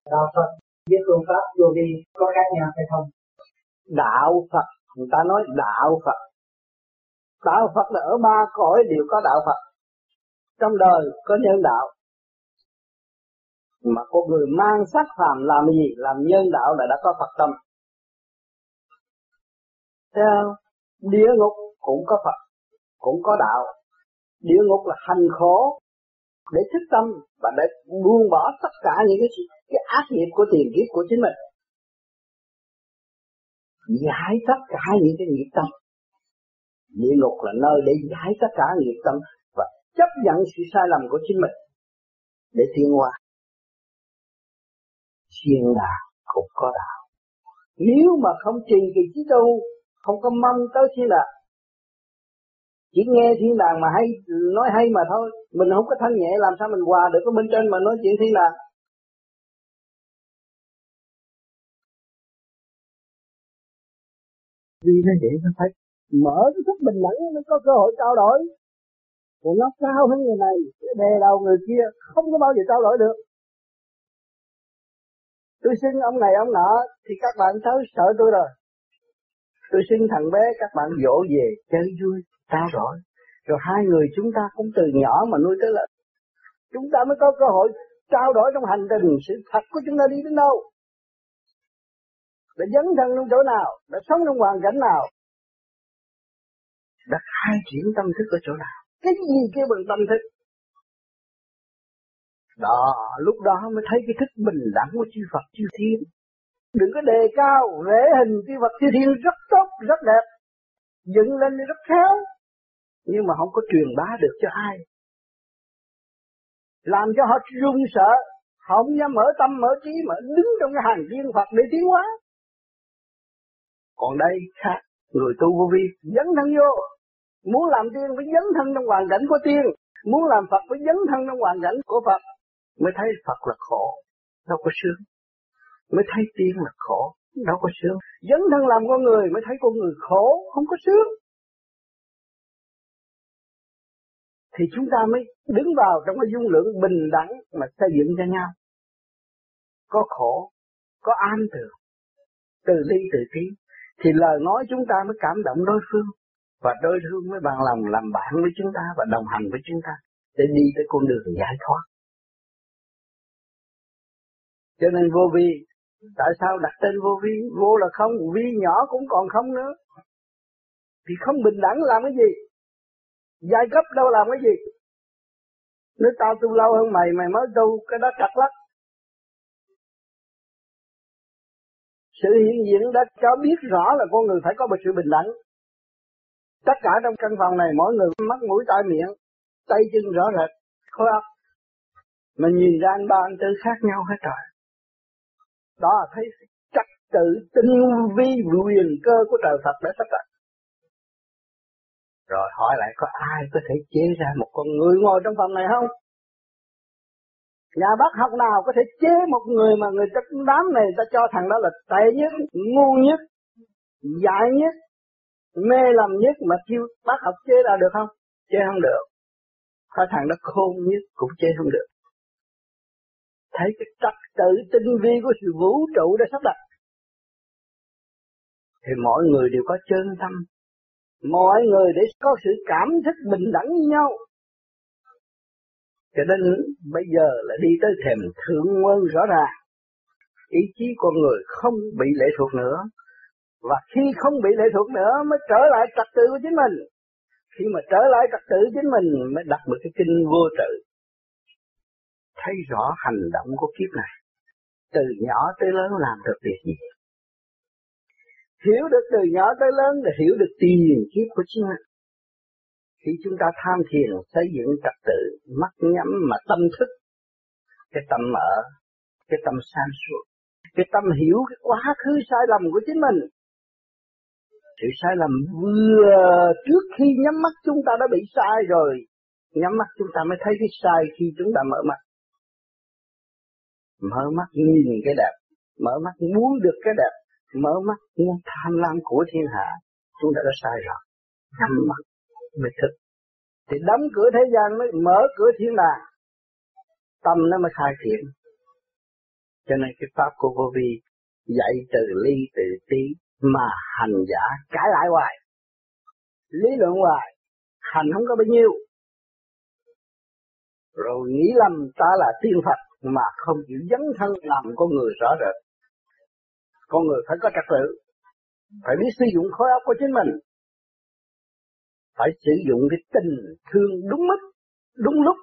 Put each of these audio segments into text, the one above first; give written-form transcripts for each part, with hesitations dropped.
đạo Phật với phương pháp vô vi có khác nhau hay không? Đạo Phật, người ta nói đạo Phật. Đạo Phật là ở ba cõi đều có đạo Phật. Trong đời có nhân đạo. Mà có người mang sắc phàm làm gì? Làm nhân đạo là đã có Phật tâm. Theo địa ngục cũng có Phật, cũng có đạo. Địa ngục là hành khổ để thức tâm và để buông bỏ tất cả những cái ác nghiệp của tiền kiếp của chính mình. Giải tất cả những cái nghiệp tâm. Địa ngục là nơi để giải tất cả nghiệp tâm và chấp nhận sự sai lầm của chính mình để tiến hóa. Thiên đàng cũng có đạo. Nếu mà không trì kỳ trí tu, không có mong tới thiên đàng, chỉ nghe thiên đàng mà hay nói hay mà thôi, mình không có thanh nhẹ làm sao mình hòa được với bên trên mà nói chuyện thiên đàng. Vì thế vậy nó phải mở cái thức bình đẳng nó có cơ hội trao đổi. Còn nó cao hơn người này, đè đầu người kia, không có bao giờ trao đổi được. Tôi xưng ông này ông nọ thì các bạn tới sợ tôi rồi. Tôi xưng thằng bé các bạn dỗ về chơi vui, trao đổi. Rồi hai người chúng ta cũng từ nhỏ mà nuôi tới lớn. Chúng ta mới có cơ hội trao đổi trong hành trình sự thật của chúng ta đi đến đâu. Đã dấn thân trong chỗ nào, đã sống trong hoàn cảnh nào, đã khai triển tâm thức ở chỗ nào. Cái gì kêu bằng tâm thức? Đó, lúc đó mới thấy cái thức bình đẳng của chư Phật chư Thiên. Đừng có đề cao, vẽ hình chư Phật chư Thiên rất tốt, rất đẹp, dựng lên rất khéo, nhưng mà không có truyền bá được cho ai. Làm cho họ run sợ, họ không dám mở tâm mở trí mà đứng trong cái hàng tiên Phật để tiến hóa. Còn đây khác, người tu vô vi dấn thân vô, muốn làm tiên phải dấn thân trong hoàn cảnh của tiên, muốn làm Phật phải dấn thân trong hoàn cảnh của Phật, mới thấy Phật là khổ, đâu có sướng, mới thấy tiên là khổ, đâu có sướng. Dấn thân làm con người mới thấy con người khổ, không có sướng. Thì chúng ta mới đứng vào trong cái dung lượng bình đẳng mà xây dựng cho nhau. Có khổ, có an tưởng, từ ly từ tí, thì lời nói chúng ta mới cảm động đối phương, và đối phương mới bằng lòng làm bạn với chúng ta và đồng hành với chúng ta để đi tới con đường giải thoát. Cho nên vô vi, tại sao đặt tên vô vi? Vô là không, vi nhỏ cũng còn không nữa. Thì không bình đẳng làm cái gì? Giai cấp đâu làm cái gì? Nếu tao tu lâu hơn mày, mày mới tu, cái đó trật lắm. Sự hiện diện đã cho biết rõ là con người phải có một sự bình đẳng. Tất cả trong căn phòng này mỗi người mắt mũi tai miệng, tay chân rõ rệt, khối óc. Mà nhìn ra anh ba anh tư khác nhau hết rồi. Đó là thấy trật tự tinh vi quyền cơ của trời Phật đã sắp đặt. Rồi hỏi lại có ai có thể chế ra một con người ngồi trong phòng này không? Nhà bác học nào có thể chế một người mà người ta đám này ta cho thằng đó là tệ nhất, ngu nhất, dại nhất, mê lầm nhất mà kêu bác học chế ra được không? Chế không được. Có thằng đó khôn nhất cũng chế không được. Thấy cái trật tự tinh vi của sự vũ trụ đã sắp đặt. Thì mọi người đều có chân tâm. Mọi người để có sự cảm thức bình đẳng với nhau. Cho nên bây giờ là đi tới thềm thượng nguồn rõ ràng. Ý chí con người không bị lệ thuộc nữa. Và khi không bị lệ thuộc nữa mới trở lại trật tự của chính mình. Khi mà trở lại trật tự chính mình mới đặt một cái kinh vô tự. Thấy rõ hành động của kiếp này. Từ nhỏ tới lớn làm được việc gì. Hiểu được từ nhỏ tới lớn là hiểu được tiền kiếp của chính mình. Khi chúng ta tham thiền xây dựng trật tự, mắt nhắm mà tâm thức, cái tâm mở, cái tâm sáng suốt, cái tâm hiểu cái quá khứ sai lầm của chính mình. Sự sai lầm vừa trước khi nhắm mắt chúng ta đã bị sai rồi, nhắm mắt chúng ta mới thấy cái sai khi chúng ta mở mắt. Mở mắt nhìn cái đẹp, mở mắt muốn được cái đẹp, mở mắt muốn tham lam của thiên hạ, chúng ta đã sai rồi. Nhắm mắt mới thức. Thì đóng cửa thế gian mới mở cửa thiên đàng. Tâm nó mới khai triển. Cho nên cái pháp của vô vi dạy từ ly từ tí mà hành giả cãi lại hoài, lý luận hoài, hành không có bao nhiêu. Rồi nghĩ lầm ta là tiên Phật mà không chịu dấn thân làm con người rõ rệt. Con người phải có trật tự, phải biết sử dụng khối óc của chính mình, phải sử dụng cái tình thương đúng mức, đúng lúc.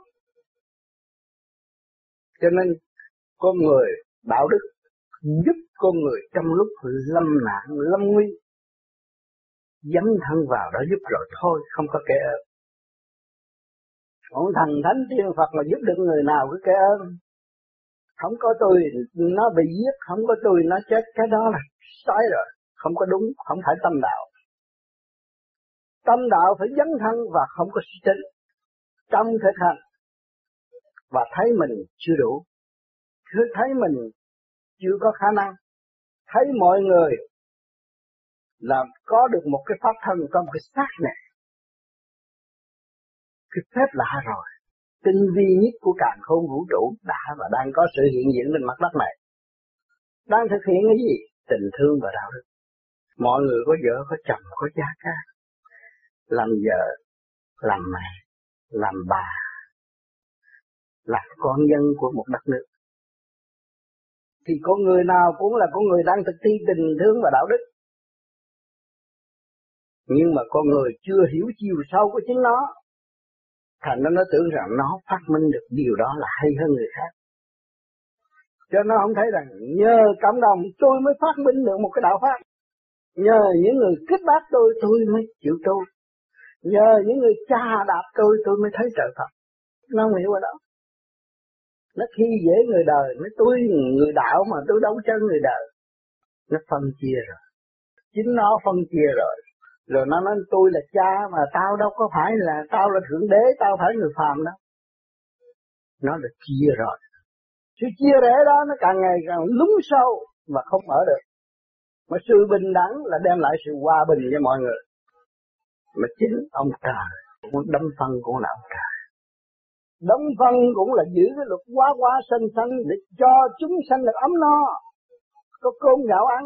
Cho nên con người đạo đức giúp con người trong lúc lâm nạn, lâm nguy, dấn thân vào đó giúp rồi thôi, không có kẻ ơn. Còn thần thánh tiên Phật mà giúp được người nào cứ kẻ ơn. Không có tôi nó bị giết, không có tôi nó chết, cái đó là sai rồi, không có đúng, không phải tâm đạo. Tâm đạo phải dấn thân và không có suy tính trong thực hành, và thấy mình chưa đủ, thấy mình chưa có khả năng, thấy mọi người làm có được một cái pháp thân trong cái xác này, cái phép lạ rồi, tinh vi nhất của càn khôn vũ trụ đã và đang có sự hiện diện trên mặt đất này. Đang thực hiện cái gì? Tình thương và đạo đức. Mọi người có vợ, có chồng, có gia can, làm vợ, làm mẹ, làm bà, làm con dân của một đất nước. Thì con người nào cũng là con người đang thực thi tình thương và đạo đức. Nhưng mà con người chưa hiểu chiều sâu của chính nó, thành nó tưởng rằng nó phát minh được điều đó là hay hơn người khác. Cho nó không thấy rằng nhờ cộng đồng tôi mới phát minh được một cái đạo pháp. Nhờ những người kích bác tôi mới chịu tu. Nhờ những người cha đạp tôi mới thấy trời Phật. Nó không hiểu ở đó. Nó khi dễ người đời, nó tôi người đạo mà tôi đâu chân người đời. Nó phân chia rồi. Chính nó phân chia rồi. Rồi nó nói tôi là cha mà tao đâu có phải là, tao là thượng đế, tao phải người phàm đó. Nó được chia rồi. Sự chia rẽ đó nó càng ngày càng lún sâu và không mở được. Mà sự bình đẳng là đem lại sự hòa bình cho mọi người. Mà chính ông trời cũng đấm phân cũng là ông trời. Đấm phân cũng là giữ cái luật hóa sanh để cho chúng sanh được ấm no, có cơm gạo ăn.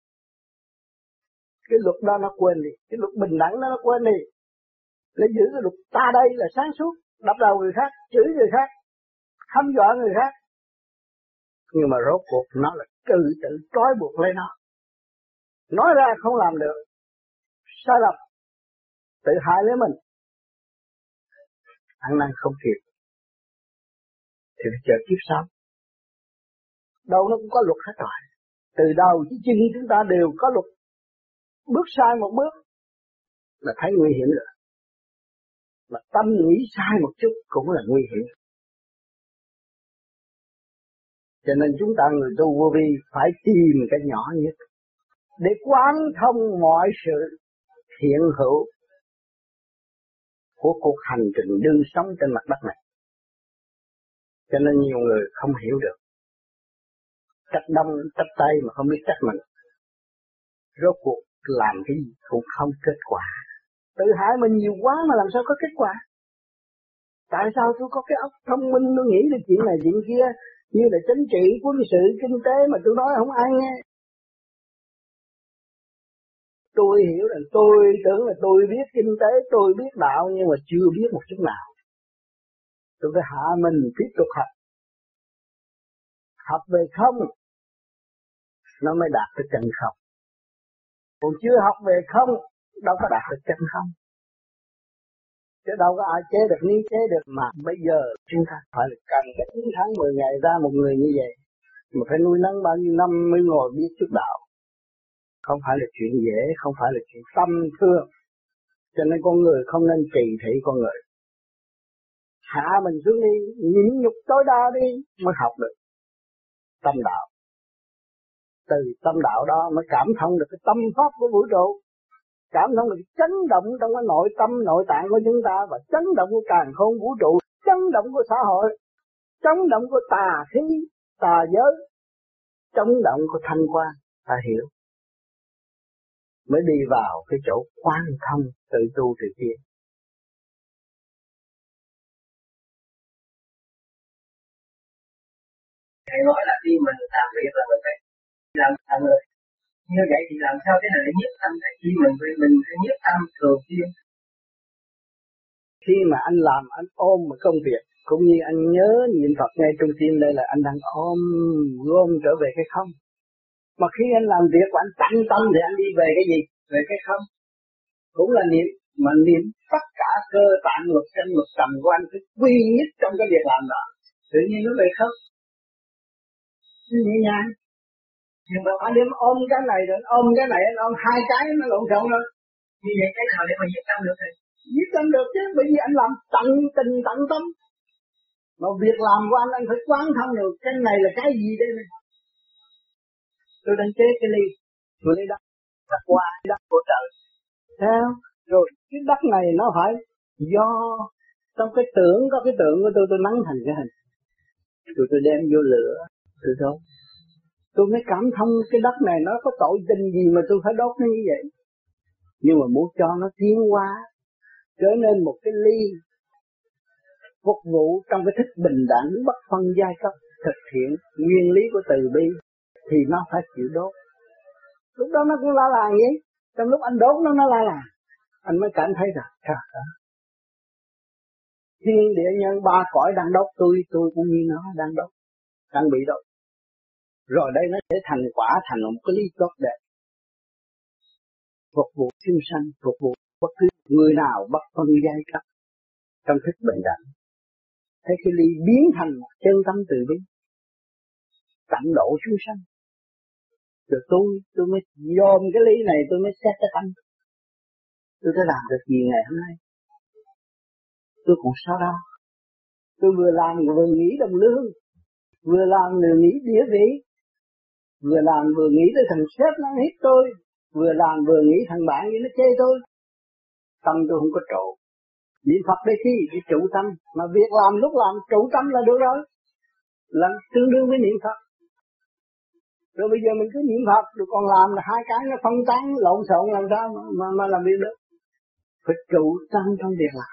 Cái luật đó nó quên đi, cái luật bình đẳng đó nó quên đi. Để giữ cái luật ta đây là sáng suốt, đập đầu người khác, chửi người khác, hăm dọa người khác. Nhưng mà rốt cuộc nó là tự trói buộc lấy nó. Nói ra không làm được, sai lầm, tự hại lấy mình, ăn năn không kịp, thì phải chờ kiếp sau. Đâu nó cũng có luật hết rồi. Từ đầu chí chân chúng ta đều có luật. Bước sai một bước là thấy nguy hiểm rồi. Mà tâm nghĩ sai một chút cũng là nguy hiểm. Cho nên chúng ta người tu vô vi phải tìm cái nhỏ nhất để quán thông mọi sự hiện hữu của cuộc hành trình đương sống trên mặt đất này. Cho nên nhiều người không hiểu được. Trách đông, trách tây mà không biết trách mình. Rốt cuộc làm cái gì cũng không kết quả. Tự hại mình nhiều quá mà làm sao có kết quả. Tại sao tôi có cái óc thông minh, tôi nghĩ được chuyện này chuyện kia, như là chính trị, quân sự, kinh tế mà tôi nói không ai nghe. Tôi hiểu rằng tôi tưởng là tôi biết kinh tế, tôi biết đạo nhưng mà chưa biết một chút nào. Tôi phải hạ mình tiếp tục học. Học về không, nó mới đạt được chân không. Còn chưa học về không, đâu có đạt được chân không. Chứ đâu có ai chế được, niên chế được mà. Bây giờ chúng ta phải cần 9 tháng 10 ngày ra một người như vậy. Mà phải nuôi nấng bao nhiêu năm mới ngồi biết chút đạo. Không phải là chuyện dễ, không phải là chuyện tâm thương. Cho nên con người không nên trì thị con người. Hạ mình xuống đi, nhịn nhục tối đa đi mới học được tâm đạo. Từ tâm đạo đó mới cảm thông được cái tâm pháp của vũ trụ. Cảm thông được chấn động trong cái nội tâm, nội tạng của chúng ta và chấn động của càn khôn vũ trụ, chấn động của xã hội, chấn động của tà khí, tà giới, chấn động của thanh quan, ta hiểu. Mới đi vào cái chỗ quan thông tự tu tự tiến. Thầy thầy nói là khi mình làm việc là mình phải làm thằng người. Như vậy thì làm sao cái này để nhiếp tâm? Tại khi mình phải nhiếp tâm thường xuyên. Khi mà anh làm, anh ôm một công việc, cũng như anh nhớ niệm Phật ngay trong tim đây là anh đang ôm gom trở về cái không. Mà khi anh làm việc của anh tận tâm thì anh đi về cái gì? Về cái không. Cũng là niệm, mà niệm tất cả cơ tạng lục căn lục trần của anh phải quy nhất trong cái việc làm đó. Tự nhiên nó về không. Nhẹ nhàng. Nhưng mà anh đem ôm cái này rồi ôm cái này, anh ôm hai cái nó lộn xộn rồi. Như vậy cái nào để mà nhiếp tâm được thầy? Nhiếp tâm được chứ, bởi vì anh làm tận tình tận tâm. Mà việc làm của anh phải quán thông được cái này là cái gì đây này. Tôi đang chế cái ly, tôi lấy đất, đất qua đất của trời. Theo, rồi cái đất này nó phải do trong cái tưởng, có cái tưởng của tôi nắng thành cái hình. Rồi tôi đem vô lửa, tôi đốt. Tôi mới cảm thông cái đất này nó có tội tình gì mà tôi phải đốt nó như vậy. Nhưng mà muốn cho nó tiến hóa, trở nên một cái ly phục vụ trong cái thức bình đẳng bất phân giai cấp, thực hiện nguyên lý của từ bi thì nó phải chịu đốt. Lúc đó nó cũng la làng vậy. Trong lúc anh đốt nó la làng, anh mới cảm thấy rằng trời ơi, thiên địa nhân ba cõi đang đốt tôi cũng như nó đang đốt, đang bị đốt. Rồi đây nó sẽ thành quả, thành một cái lý tốt đẹp, phục vụ chúng sanh, phục vụ bất cứ người nào bất phân giai cấp trong thức bình đẳng. Thấy cái ly biến thành chân tâm từ bi, tận độ chúng sanh. Rồi tôi mới dòm cái ly này, tôi mới xét cái tâm. Tôi đã làm được gì ngày hôm nay? Tôi còn sao đâu? Tôi vừa làm vừa nghĩ đồng lương, vừa làm vừa nghĩ địa vị, vừa làm vừa nghĩ tới thằng sếp nó hít tôi, vừa làm vừa nghĩ thằng bạn như nó chê tôi. Tâm tôi không có trụ. Niệm Phật đây khi để trụ tâm, mà việc làm lúc làm trụ tâm là được rồi, là tương đương với niệm Phật. Rồi bây giờ mình cứ niệm Phật, rồi còn làm là hai cái nó phân tán lộn xộn làm sao mà làm việc được? Phải trụ tâm trong việc làm.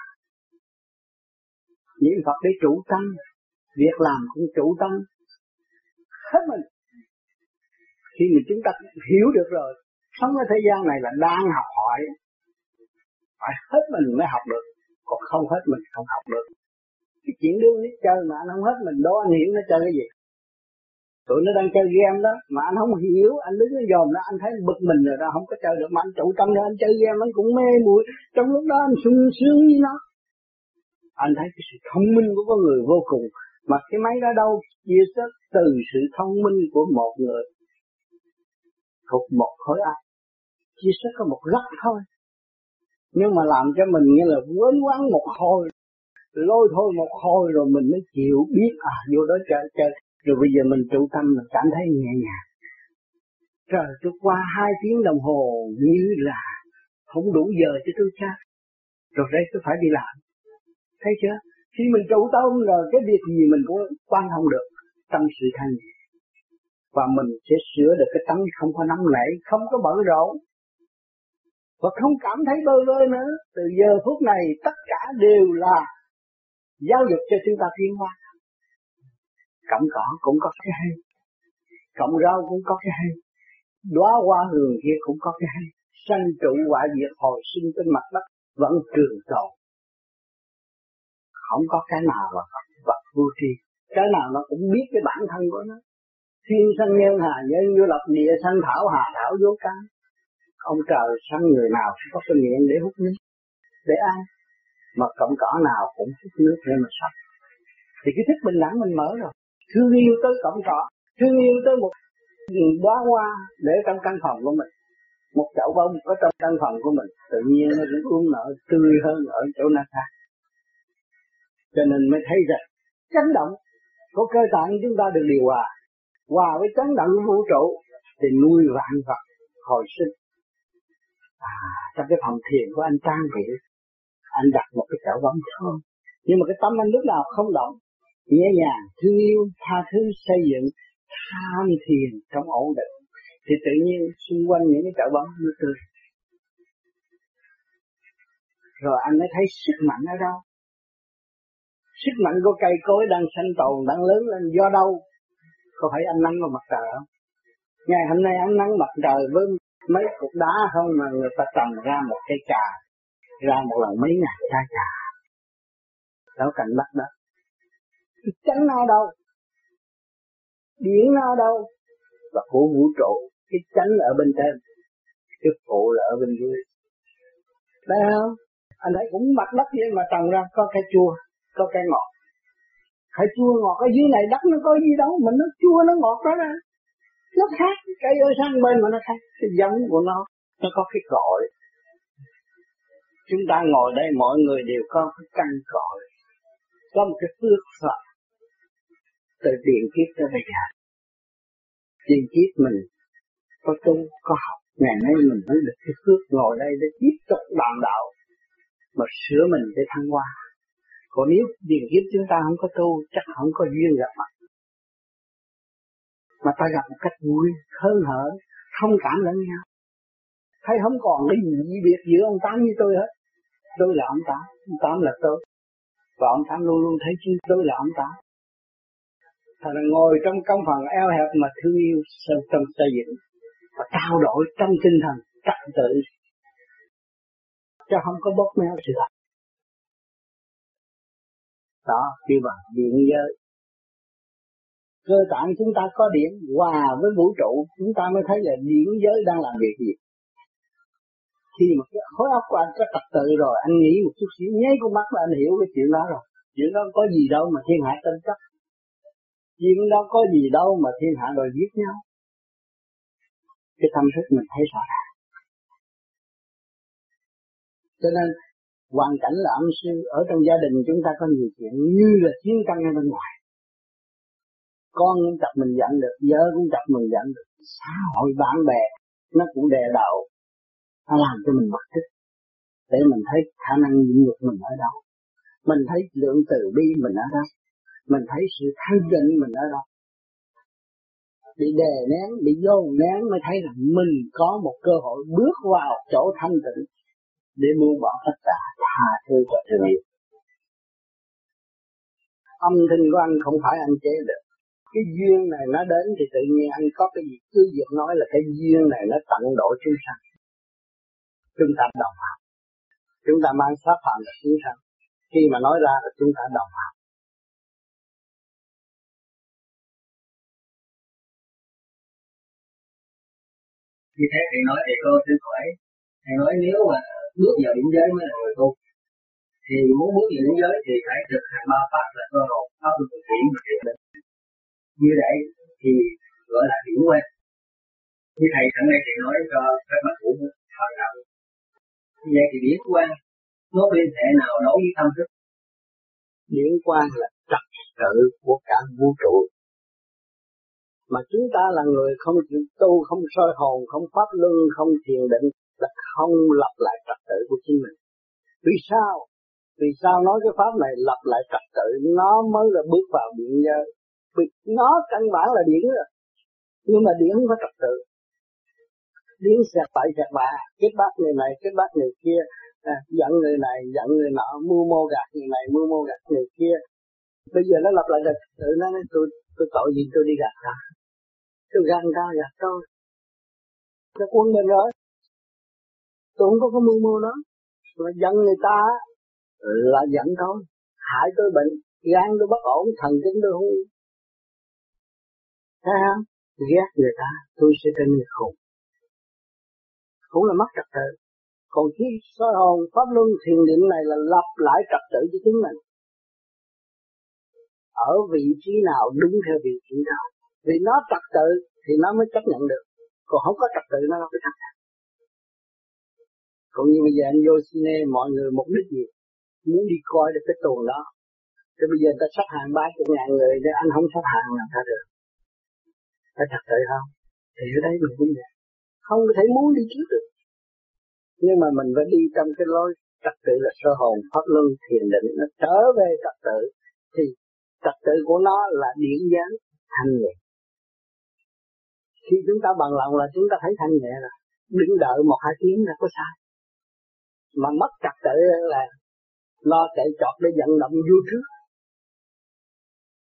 Niệm Phật để trụ tâm, việc làm cũng trụ tâm hết mình. Khi mà chúng ta hiểu được rồi, sống ở thế gian này là đang học hỏi, phải hết mình mới học được, còn không hết mình không học được. Cái chuyện đương đi chơi mà anh không hết mình đó, anh hiểu nó chơi cái gì? Tụi nó đang chơi game đó, mà anh không hiểu, anh đứng nó dòm nó, anh thấy bực mình rồi đó, không có chơi được, mà anh trụ tâm nữa, anh chơi game anh cũng mê muội, trong lúc đó anh sung sướng với nó. Anh thấy cái sự thông minh của con người vô cùng, mà cái máy đó đâu chia sẻ từ sự thông minh của một người thuộc một khối óc, chia sẻ có một góc thôi, nhưng mà làm cho mình như là quên quán một hồi, lôi thôi một hồi rồi mình mới chịu biết vô đó chơi, rồi bây giờ mình trụ tâm mình cảm thấy nhẹ nhàng. Trời, tôi qua 2 tiếng đồng hồ như là không đủ giờ cho tôi cha, rồi đây tôi phải đi làm. Thấy chưa? Khi mình trụ tâm rồi cái việc gì mình cũng quan thông được, tâm sự thanh nhẹ. Và mình sẽ sửa được cái tâm không có nóng nảy, không có bận rộn. Và không cảm thấy bơ vơ nữa. Từ giờ phút này tất cả đều là giáo dục cho chúng ta tiến hóa. Cọng cỏ cũng có cái hay, cọng rau cũng có cái hay, đóa hoa hường kia cũng có cái hay. Sanh trụ hoại diệt hồi sinh trên mặt đất vẫn trường tồn. Không có cái nào là vật vô tri, cái nào nó cũng biết cái bản thân của nó. Thiên sanh nhân hà nhân vô lập, địa sanh thảo hà thảo vô căn. Ông trời sanh người nào cũng có cái miệng để hút nước, để ăn, mà cọng cỏ nào cũng hút nước để mà sống. Thì cái thức bình đẳng mình mở rồi, thương yêu tới cọng cỏ, thương yêu tới một đóa hoa để trong căn phòng của mình, một chậu bông ở trong căn phòng của mình, tự nhiên nó cũng ươm nở tươi hơn ở chỗ nào khác. Cho nên mới thấy rằng chấn động của cơ tạng chúng ta được điều hòa, hòa với chấn động của vũ trụ thì nuôi vạn vật hồi sinh. Trong cái phòng thiền của anh trang bị, anh đặt một cái chậu bông thôi, nhưng mà cái tâm anh lúc nào không động, nhẹ nhàng, thương yêu, tha thứ, xây dựng, tham thiền trong ổn định, thì tự nhiên xung quanh những cái chậu bông nó tươi. Rồi anh mới thấy sức mạnh ở đâu. Sức mạnh của cây cối đang sanh tồn, đang lớn lên do đâu? có phải ánh nắng của mặt trời không? Ngày hôm nay ánh nắng mặt trời với mấy cục đá không mà người ta trồng ra một cây trà, ra một lần mấy ngàn trái trà. Đâu cạnh đất đó. Cái chánh nó đâu? Điển nó đâu? Và của vũ trụ, cái chánh ở bên trên, cái phụ là ở bên dưới. Đấy không? Anh thấy cũng mặt đất vậy mà trồng ra có cây chua, có cây ngọt. Cây chua ngọt ở dưới này đất nó có gì đâu, mình nó chua nó ngọt đó ra. Nó khác, cây ở sang bên mà nó khác, cái giống của nó có cái cội. Chúng ta ngồi đây mọi người đều có cái căn cội, có một cái phước Phật từ tiền kiếp tới bây giờ. Tiền kiếp mình có tu, có học, ngày nay mình mới được cái phước ngồi đây để tiếp tục bàn đạo mà sửa mình để thăng hoa. Còn nếu tiền kiếp chúng ta không có tu, chắc không có duyên gặp mặt. Mà ta gặp một cách vui, hớn hở, thông cảm lẫn nhau. Thấy không còn cái gì biệt giữa ông Tám với tôi hết. Tôi là ông Tám là tôi. Và ông Tám luôn luôn thấy chứ tôi là ông Tám. Thật là ngồi trong căn phòng eo hẹp mà thương yêu trong xây dựng. Và trao đổi trong tinh thần trật tự. Cho không có bóp méo sự thật. Đó, kêu bằng điện giới. Cơ tạng chúng ta có điện hòa với vũ trụ, chúng ta mới thấy là điện giới đang làm việc gì. Khi mà cái khối óc của anh có trật tự rồi, anh nghĩ một chút xíu, nháy con mắt là anh hiểu cái chuyện đó rồi. Chuyện đó có gì đâu mà thiên hạ tranh chấp. Chuyện đó có gì đâu mà thiên hạ đòi giết nhau. Cái tâm thức mình thấy rõ ràng. Cho nên hoàn cảnh là ông sư ở trong gia đình chúng ta có nhiều chuyện như là chiến tranh ở bên ngoài. Con cũng chọc mình giận được, vợ cũng chọc mình giận được, xã hội bạn bè nó cũng đè đầu, nó làm cho mình mất tích. Để mình thấy khả năng nhịn nhục mình ở đâu, mình thấy lượng từ bi mình ở đâu, mình thấy sự thanh tịnh mình ở đâu. Bị đè nén, bị dồn nén mới thấy rằng mình có một cơ hội bước vào chỗ thanh tịnh để buông bỏ tất cả, tha thứ và thương yêu. Âm thanh của anh không phải anh chế được. Cái duyên này nó đến thì tự nhiên anh có cái gì cứ việc nói là cái duyên này nó tận độ chúng sanh. Chúng ta đồng hành. Chúng ta mang pháp phạm là chúng sanh. Khi mà nói ra là chúng ta đồng hành. Như thế thì nói thì cô xin hỏi, thầy nói nếu mà bước vào điểm giới mới là người tu, thì muốn bước vào điểm giới thì phải thực hành ba pháp là cơ hồn, pháp luân thường chuyển và thiền định. Như vậy thì gọi là điển quang. Như thầy sẵn đây thì nói cho các bạn cũng thời đạo. Như vậy thì điển quang nó liên hệ nào đối với tâm thức? Điển quang là trật tự của cả vũ trụ. Mà chúng ta là người không chịu tu, không soi hồn, không pháp luân, không thiền định, là không lập lại trật tự của chính mình. Vì sao? Vì sao nói cái pháp này lập lại trật tự, nó mới là bước vào điển giới. Vì nó căn bản là điển rồi, nhưng mà điển không có trật tự. Điển xẹt bậy xẹt bạ, kết bác người này, kết bác người kia, giận người này, giận người nọ, mưu mô gạt người này, mưu mô gạt người kia. Bây giờ nó lập lại trật tự, nó nói tôi tội gì tôi đi gạt ta. Tôi gạt ta gạt tôi. Nó quân mình rồi. Tôi không có mưu mô đó. Mà giận người ta là giận thôi. Hại tôi bệnh, gan tôi bất ổn, thần kinh tôi không yên. Thấy không? Ghét người ta, tôi sẽ trở nên khùng. Cũng là mất trật tự. Còn khi soi hồn, pháp luân, thiền định này là lập lại trật tự cho chính mình. Ở vị trí nào đúng theo vị trí đó. Vì nó trật tự thì nó mới chấp nhận được. Còn không có trật tự nó không có chấp nhận. Cũng như bây giờ anh vô cine mọi người mục đích gì? Muốn đi coi được cái tuồng đó. Thì bây giờ ta sắp hàng 30.000 người để anh không sắp hàng làm sao được. Phải trật tự không? Thì ở đây mình cũng vậy. Không có thể muốn đi trước được. Nhưng mà mình phải đi trong cái lối trật tự là sơ hồn, pháp luân, thiền định. Nó trở về trật tự. Thì trật tự của nó là điển giới thanh nhẹ. Khi chúng ta bằng lòng là chúng ta thấy thanh nhẹ rồi. Đừng đợi 1-2 tiếng là có sai. Mà mất trật tự là lo chạy chọt để vận động vô trước.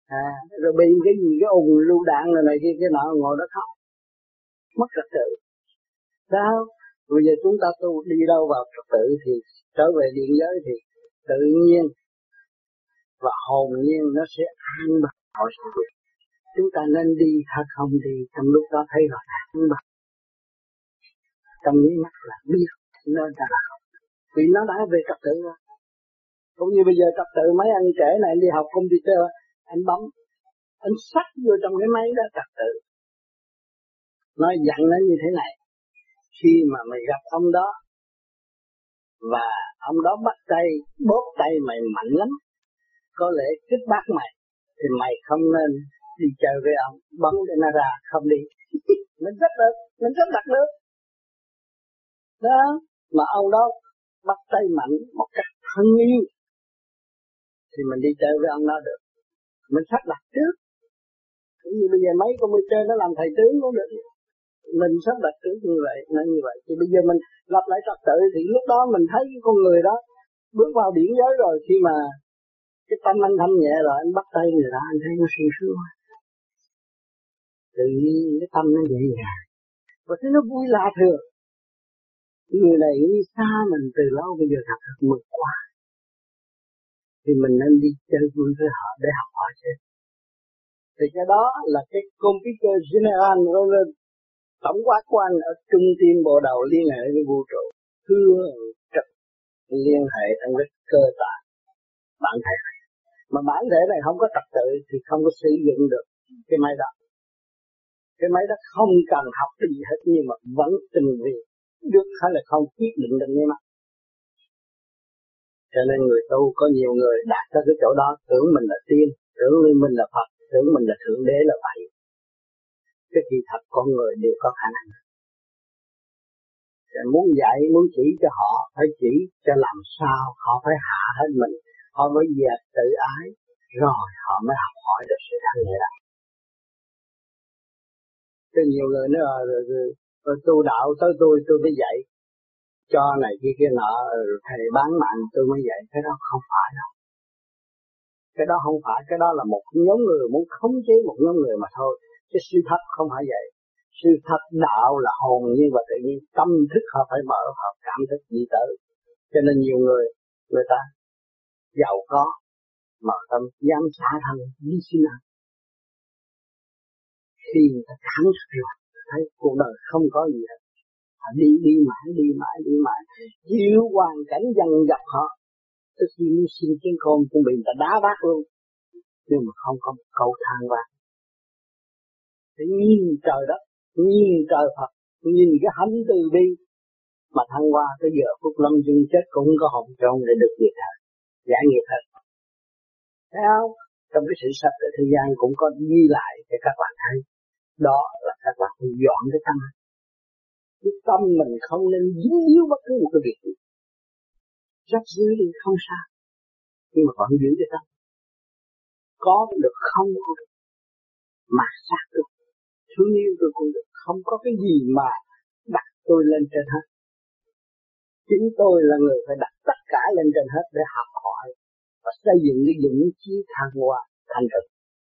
Rồi bị cái gì cái ùng lưu đạn này kia cái nọ ngồi đó khóc, mất trật tự. Sao? Bây giờ chúng ta tu đi đâu vào trật tự thì trở về điện giới thì tự nhiên và hồn nhiên nó sẽ an bài mọi sự việc. Chúng ta nên đi hay không đi, trong lúc đó thấy rõ an bài. Trong những mắt là biết nên ta là không. Vì nó đã về trật tự rồi. Cũng như bây giờ trật tự mấy anh trẻ này anh đi học computer, anh bấm, anh sách vô trong cái máy đó trật tự. Nó dặn nó như thế này, khi mà mày gặp ông đó và ông đó bắt tay, bóp tay mày mạnh lắm, có lẽ kích bác mày, thì mày không nên đi chơi với ông, bấm cho nó ra, không đi. Mình rất được, mình rất đặt được. Đó, mà ông đó bắt tay mạnh một cách thân yêu, thì mình đi chơi với ông đó được. Mình sắp đặt trước. Cũng như bây giờ mấy computer nó làm thầy tướng cũng được. Mình sắp đặt trước như vậy, nó như vậy. Thì bây giờ mình lập lại trật tự thì lúc đó mình thấy cái con người đó bước vào điển giới rồi, khi mà cái tâm anh thanh nhẹ rồi anh bắt tay người đó, anh thấy nó sung sướng. Tự nhiên cái tâm nó nhẹ nhàng. Và thấy nó vui lạ thường. Người này đi xa mình từ lâu bây giờ thật mực quá. Thì mình nên đi chơi vui với họ để học hỏi chứ. Thì cái đó là cái computer general rồi tổng quát của anh ở trung tim bộ đầu liên hệ với vũ trụ, thương trực liên hệ trong cái cơ tạng bản thể này. Mà bản thể này không có trật tự thì không có sử dụng được cái máy đó. Cái máy đó không cần học cái gì hết nhưng mà vẫn tình vì được hay là không quyết định được như mà. Cho nên người tu có nhiều người đạt tới cái chỗ đó tưởng mình là tiên, tưởng mình là Phật, tưởng mình là Thượng Đế là vậy. Cái gì thật con người đều có khả năng. Muốn dạy, muốn chỉ cho họ, phải chỉ cho làm sao họ phải hạ hết mình, họ mới dẹp tự ái, rồi họ mới học hỏi được sự thanh nhẹ đó. Có nhiều người nói rồi tu đạo tới tôi mới dạy, cho này kia nọ, thầy bán mạng tôi mới dạy, cái đó không phải đâu. Cái đó không phải, cái đó là một nhóm người muốn khống chế một nhóm người mà thôi. Cái sự thật không phải vậy. Sự thật đạo là hồn nhiên và tự nhiên, tâm thức họ phải mở, họ cảm thức gì tới. Cho nên nhiều người ta giàu có, mà tâm dám xả thân, đi xin ăn. Khi người ta cảm thức rồi, thấy cuộc đời không có gì hết. Họ đi mãi, chịu hoàn cảnh dằn vặt họ. Tới khi muốn xin chén cơm cũng bị người ta đá bát luôn. Nhưng mà không có một câu than vãn. Để nhìn trời đất, nhìn trời Phật, nhìn cái hạnh từ bi mà thăng hoa tới giờ phút lâm chung chết cũng có hồn trôn để được diệt hết, giải nghiệp hết. Thấy không? Trong cái sự sạch ở thế gian cũng có ghi lại để các bạn thấy. Đó là các bạn phải dọn cái tâm. Cái tâm mình không nên dính líu bất cứ một cái việc gì. Rách rưới đi không sao, nhưng mà vẫn giữ cái tâm. Có được không cũng được, mà sát được, thương yêu tôi cũng được, không có cái gì mà đặt tôi lên trên hết. Chính tôi là người phải đặt tất cả lên trên hết để học hỏi và xây dựng cái vững chí thăng hoa thành thực.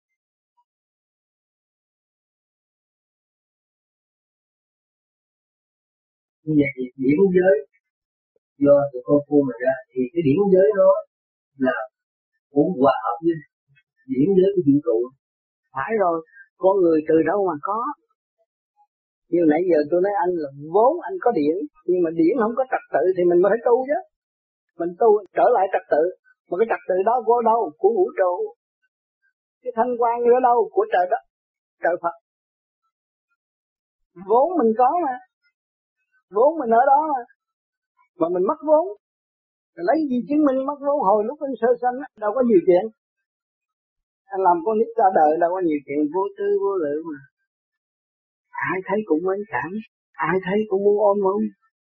Như vậy thì điểm giới do sự con phu mà ra thì cái điểm giới đó là cũng hòa hợp với điểm giới của vũ trụ. Phải rồi, con người từ đâu mà có. Như nãy giờ tôi nói anh là vốn anh có điển, nhưng mà điển không có trật tự thì mình mới phải tu chứ. Mình tu trở lại trật tự, mà cái trật tự đó của đâu? Của vũ trụ. Cái thanh quan ở đâu? Của trời đất, trời Phật. Vốn mình có mà, vốn mình ở đó mà mình mất vốn. Lấy gì chứng minh mất vốn? Hồi lúc anh sơ sanh đâu có nhiều chuyện. Anh làm con nít ra đời đâu có nhiều chuyện, vô tư vô lượng mà. Ai thấy cũng mến cảm, ai thấy cũng muốn ôm ôm.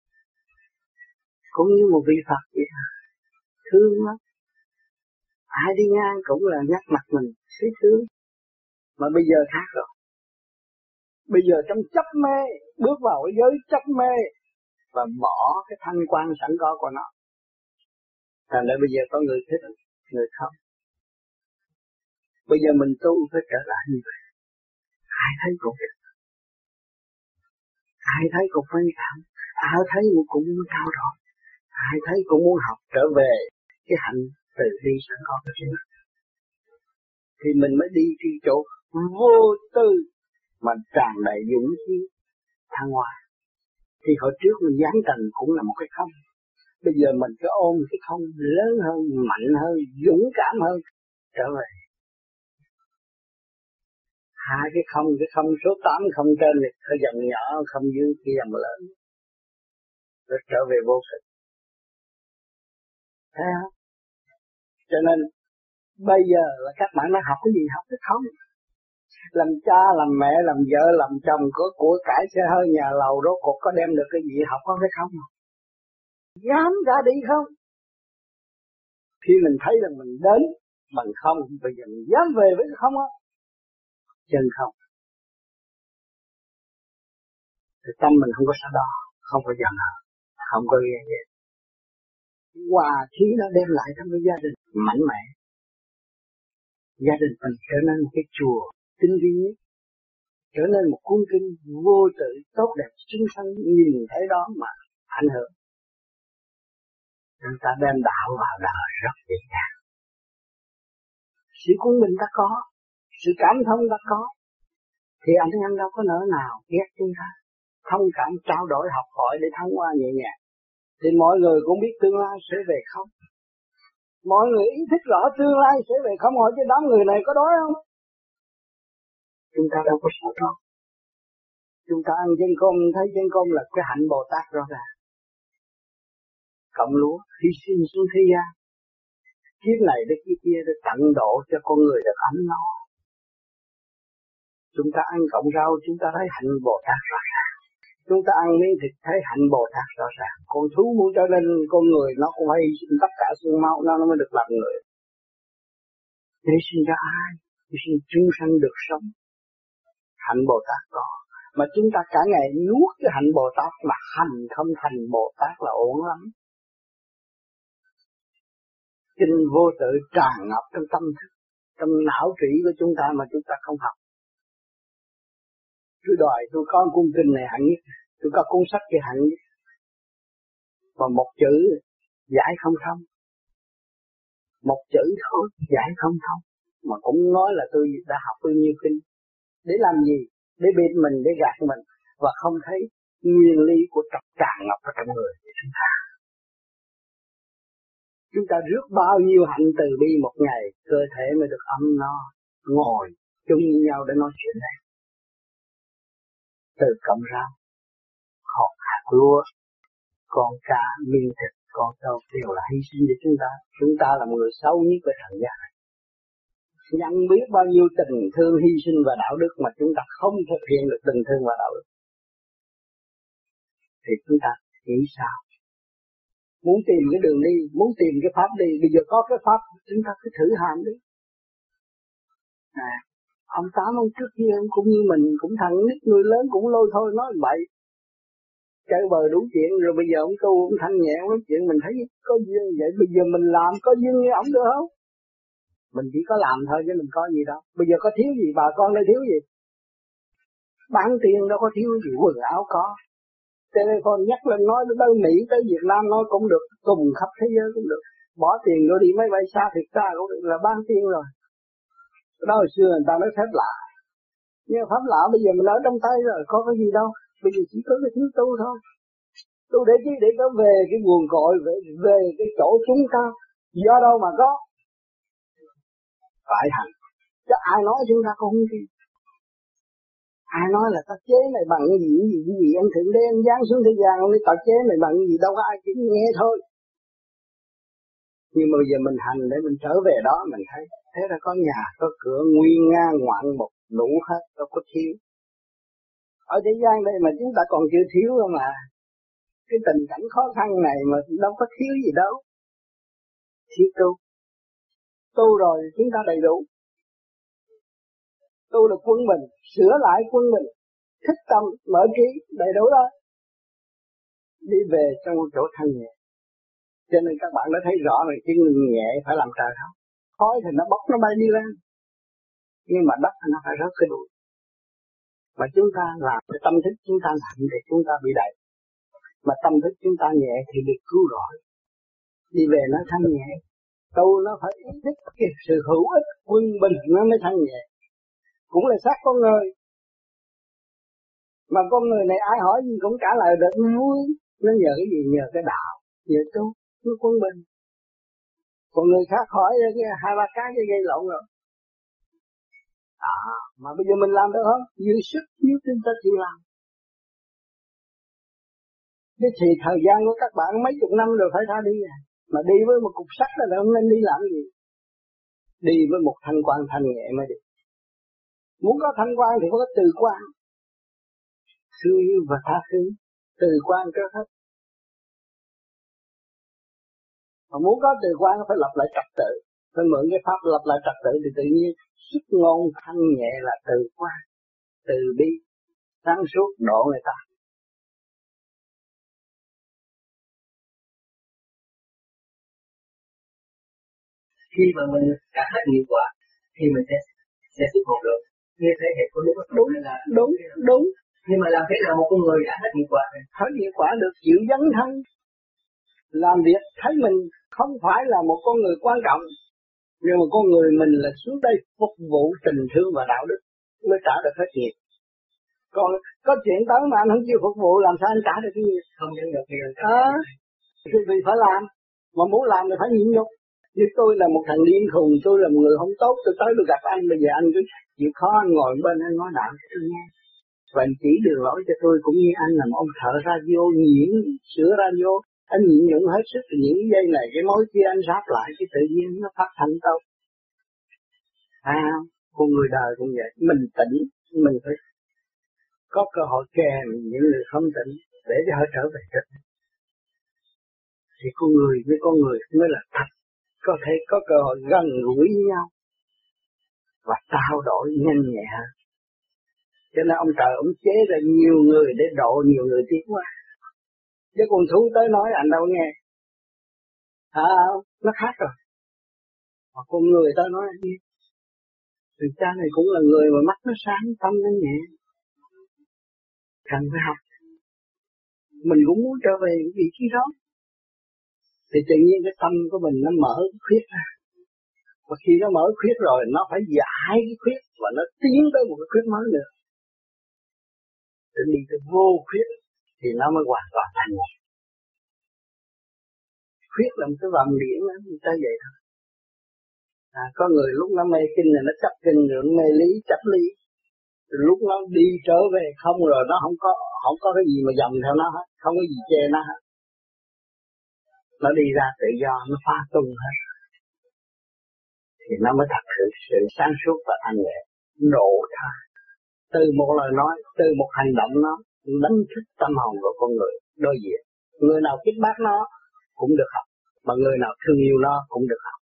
Cũng như một vị Phật vậy, thương lắm. Ai đi ngang cũng là nhắc mặt mình, thấy thương. Mà bây giờ khác rồi. Bây giờ trong chấp mê, bước vào cái giới chấp mê và bỏ cái thanh quan sẵn có của nó. Thành ra bây giờ có người thích, người không. Bây giờ mình tu phải trở lại như vậy. Ai thấy cũng được, ai thấy cũng quan trọng, ai thấy cũng muốn trao đổi, ai thấy cũng muốn học trở về cái hạnh từ bi sẵn có của chính mình. Thì mình mới đi cái chỗ vô tư mà tràn đầy dũng khí thăng hoa. Thì hồi trước mình giáng trần cũng là một cái không. Bây giờ mình cứ ôm cái không lớn hơn, mạnh hơn, dũng cảm hơn trở về. Hai cái không số 8 không trên thì cái dòng nhỏ, không dưới cái dòng lớn. Rồi trở về vô sự. Thấy không? Cho nên bây giờ là các bạn đang học cái gì? Học cái không. Làm cha, làm mẹ, làm vợ, làm chồng, có của cải xe hơi nhà lầu, rốt cuộc có đem được cái gì học có cái không? Dám ra đi không? Khi mình thấy rằng mình đến bằng không, bây giờ mình dám về với cái không á. Chân không. Thì tâm mình không có sao đo, không có giận hờn, không có ghen ghét. Hòa khí nó đem lại trong cái gia đình mạnh mẽ. Gia đình mình trở nên một cái chùa tinh vi nhất, trở nên một cuốn kinh vô tự tốt đẹp xinh xắn, nhìn thấy đó mà ảnh hưởng. Chúng ta đem đạo vào đời rất dễ dàng. Sự quân bình ta có, sự cảm thông ta có, thì anh em đâu có nỡ nào ghét chúng ta. Thông cảm trao đổi học hỏi để thăng hoa nhẹ nhàng. Thì mọi người cũng biết tương lai sẽ về không. Mọi người ý thức rõ tương lai sẽ về không, hỏi chứ đám người này có đói không? Chúng ta đâu có sợ đó. Chúng ta ăn chân cơm, thấy chân cơm là cái hạnh Bồ Tát rõ ràng. Cộng lúa, hy sinh xuống thế gian. Kiếp này đến kiếp kia để tận độ cho con người được ấm no. Chúng ta ăn cộng rau, chúng ta thấy hạnh Bồ Tát rõ ràng. Chúng ta ăn miếng thịt thấy hạnh Bồ Tát rõ ràng. Con thú muốn trở nên con người nó cũng phải hy sinh tất cả xương máu nó mới được làm người. Hy sinh cho ai? Hy sinh chúng sanh được sống. Hạnh Bồ Tát có. Mà chúng ta cả ngày nuốt cái hạnh Bồ Tát mà hành không thành Bồ Tát là ổn lắm. Kinh vô tự tràn ngập trong tâm thức, trong não trí của chúng ta mà chúng ta không học. Tôi đòi tôi có cuốn kinh này hạng nhất, tôi có cuốn sách kia hạng nhất. Và một chữ giải không thông. Một chữ thôi giải không thông. Mà cũng nói là tôi đã học bao nhiêu kinh. Để làm gì? Để bịt mình, để gạt mình. Và không thấy nguyên lý của trật tràn ngập ở trong người của chúng ta. Chúng ta rước bao nhiêu hạnh từ bi một ngày, cơ thể mới được ấm no, ngồi chung với nhau để nói chuyện này. Từ cọng rau, hột hạt lúa, con cá, miếng thịt, con trâu đều là hy sinh để chúng ta. Chúng ta là người xấu nhất của thần gian. Nhận biết bao nhiêu tình thương, hy sinh và đạo đức mà chúng ta không thực hiện được tình thương và đạo đức. Thì chúng ta nghĩ sao? Muốn tìm cái đường đi, muốn tìm cái pháp đi, bây giờ có cái pháp, chúng ta cứ thử hành đi. Ông Tám ông trước kia cũng như mình, cũng thằng nít người lớn cũng lôi thôi nói bậy. Chơi bờ đủ chuyện, rồi bây giờ ông tu, ông thanh nhẹ, nói chuyện mình thấy có duyên vậy, bây giờ mình làm có duyên như ông được không? Mình chỉ có làm thôi chứ mình có gì đâu. Bây giờ có thiếu gì, bà con đây thiếu gì? Bán tiền đâu có thiếu gì, quần áo có. Telephone nhắc lên nói tới Mỹ, tới Việt Nam nói cũng được, cùng khắp thế giới cũng được. Bỏ tiền vô đi máy bay xa thiệt xa cũng được, là bán tiền rồi. Đó hồi xưa người ta nói phép lạ. Nhưng pháp lạ bây giờ mình ở trong tay rồi, có cái gì đâu. Bây giờ chỉ có cái thiếu tu thôi. Tu để chi? Để có về cái nguồn cội, về cái chỗ chúng ta. Do đâu mà có? Phải hành. Chứ ai nói chúng ta không tin. Ai nói là ta chế này bằng cái gì, anh thượng đế anh giáng xuống thế gian, ông nói ta chế này bằng cái gì, đâu có ai chỉ nghe thôi. Nhưng mà bây giờ mình hành để mình trở về đó, mình thấy thế là có nhà, có cửa nguyên ngang ngoạn một đủ hết, đâu có thiếu. Ở thế gian đây mà chúng ta còn chưa thiếu không à. Cái tình cảnh khó khăn này mà đâu có thiếu gì đâu. Thiếu tu. Tu rồi chúng ta đầy đủ. Tu là quân bình, sửa lại quân bình, thích tâm, mở trí, đầy đủ đó. Đi về trong một chỗ thanh nhẹ. Cho nên các bạn đã thấy rõ rồi, cái người nhẹ phải làm trời không? Khói thì nó bốc nó bay đi lên. nhưng mà đất nó phải rớt cái đuôi. Mà chúng ta làm cái tâm thức chúng ta nặng thì chúng ta bị đẩy, mà tâm thức chúng ta nhẹ thì được cứu rỗi. Đi về nó thanh nhẹ, tu nó phải ý thức cái sự hữu ích quân bình nó mới thanh nhẹ. Cũng là xác con người, mà con người này ai hỏi gì cũng trả lời được vui. Nó nhờ cái gì? Nhờ cái đạo, nhờ tu, nó quân bình. Còn người khác hỏi hai ba cái gây lộn rồi. Mà bây giờ mình làm được không? Dư sức nếu chúng ta chịu làm. Thế thì thời gian của các bạn mấy chục năm rồi phải ra đi à. Mà đi với một cục sắt là không nên đi làm gì. Đi với một thanh quan thanh nhẹ mới đi. Muốn có thanh quan thì có từ quan. Thương yêu và tha thứ, từ quan trước hết. Mà muốn có từ quan phải lập lại trật tự. Phải mượn cái pháp lập lại trật tự thì tự nhiên sức ngon thanh nhẹ là từ quan, từ bi, sáng suốt độ người ta. Khi mà mình đã hết nghiệp quả thì mình sẽ xuất hồn được. Như thế hệ có đúng không? Đúng. Nhưng mà làm thế nào một con người đã hết nghiệp quả? Hết nghiệp quả được chịu dấn thân, làm việc thấy mình không phải là một con người quan trọng, nhưng mà con người mình là xuống đây phục vụ tình thương và đạo đức mới trả được hết nghiệp. Còn có chuyện tới mà anh không chịu phục vụ làm sao anh trả được cái nghiệp? Không nhận được thì vì phải làm, mà muốn làm thì phải nhịn nhục. Như tôi là một thằng điên khùng, tôi là một người không tốt, tôi tới tôi gặp anh, bây giờ anh cứ chịu khó anh ngồi bên anh nói đạo cho tôi nghe. Và anh chỉ đường lối cho tôi cũng như anh là một ông thợ radio nhiễm sửa radio. Anh nhịn nhẫn hết sức những dây này cái mối kia anh ráp lại cái tự nhiên nó phát thanh tốt. Con người đời cũng vậy, mình tỉnh, mình phải có cơ hội kèm những người không tỉnh để cho họ trở về thực. Thì con người với con người mới là thật, có thể có cơ hội gần gũi với nhau và trao đổi nhanh nhẹ hơn. Cho nên ông trời ông chế ra nhiều người để độ nhiều người tiến qua. Chứ con thú tới nói anh đâu nghe. Nó khác rồi. Mà con người tới nói anh nghe. Thì cha này cũng là người mà mắt nó sáng, tâm nó nhẹ. Cần phải học. Mình cũng muốn trở về cái vị trí đó. Thì tự nhiên cái tâm của mình nó mở khuyết ra. Và khi nó mở khuyết rồi nó phải giải cái khuyết và nó tiến tới một cái khuyết mới nữa. Để đi tới vô khuyết thì nó mới hoàn toàn thành nhẹ. Khuyết là một cái vòng điển đó, người ta vậy thôi. Có người lúc nó mê kinh là nó chấp kinh ngưỡng mê lý, chấp lý. Rồi lúc nó đi trở về không rồi nó không có cái gì mà dòng theo nó hết, không có gì che nó hết. Nó đi ra tự do, nó phá tung hết. Thì nó mới thật sự sáng suốt và thanh nhẹ, độ tha. Từ một lời nói, từ một hành động nó đánh thức tâm hồn của con người đối diện. Người nào kích bác nó cũng được học, mà người nào thương yêu nó cũng được học.